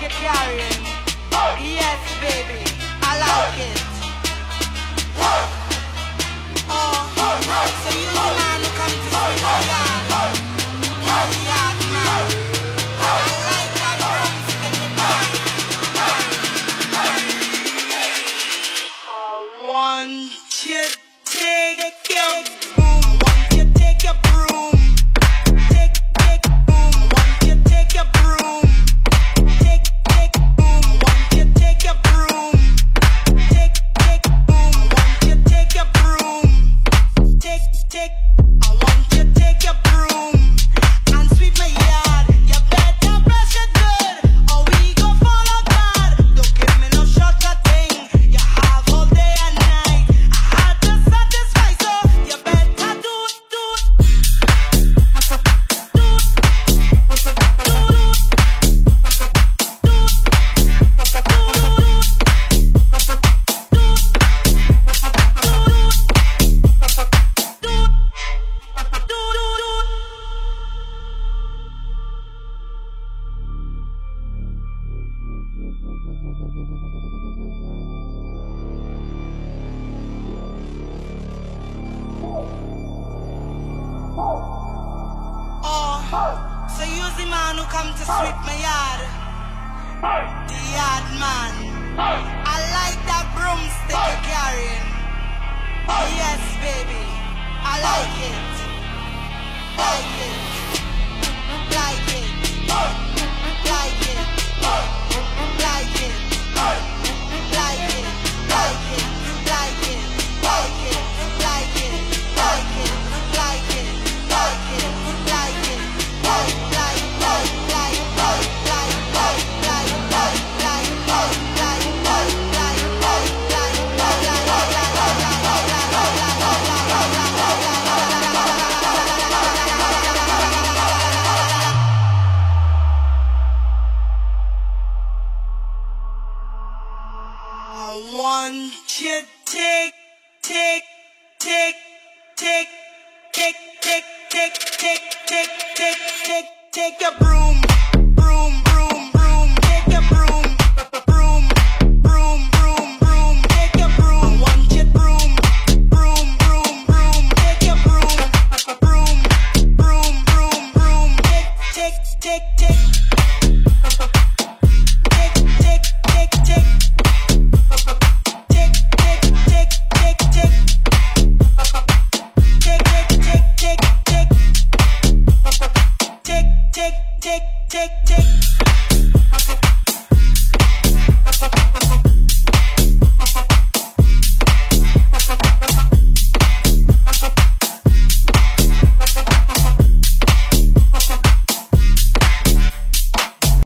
you're carrying. Yes, baby, I like it. Oh, so you the man who come to see my yard. Yard man. I like that drumstick you carry. I want you to take your broom. I want you to take your broom. Take broom. I want you to take your broom. Take broom. I want you to take your broom. Take broom. I want you to take your broom. I want you to take your broom and sweep my yard. You better brush it good, or we go fall apart. Don't give me no shortcut thing. You have all day and night. I had to satisfy, so you better do it. Oh, so you's the man who come to sweep my yard. The yard man. I like that broomstick you're carrying. Yes, baby, I like it. Like it. Like it. Like it. Like it. Like it. Like it. Like it. Like it. Like it. Like it. Like it. Like it. Like it. I want you to take your broom, take your broom, take your broom. Want your broom, take your broom, take. Take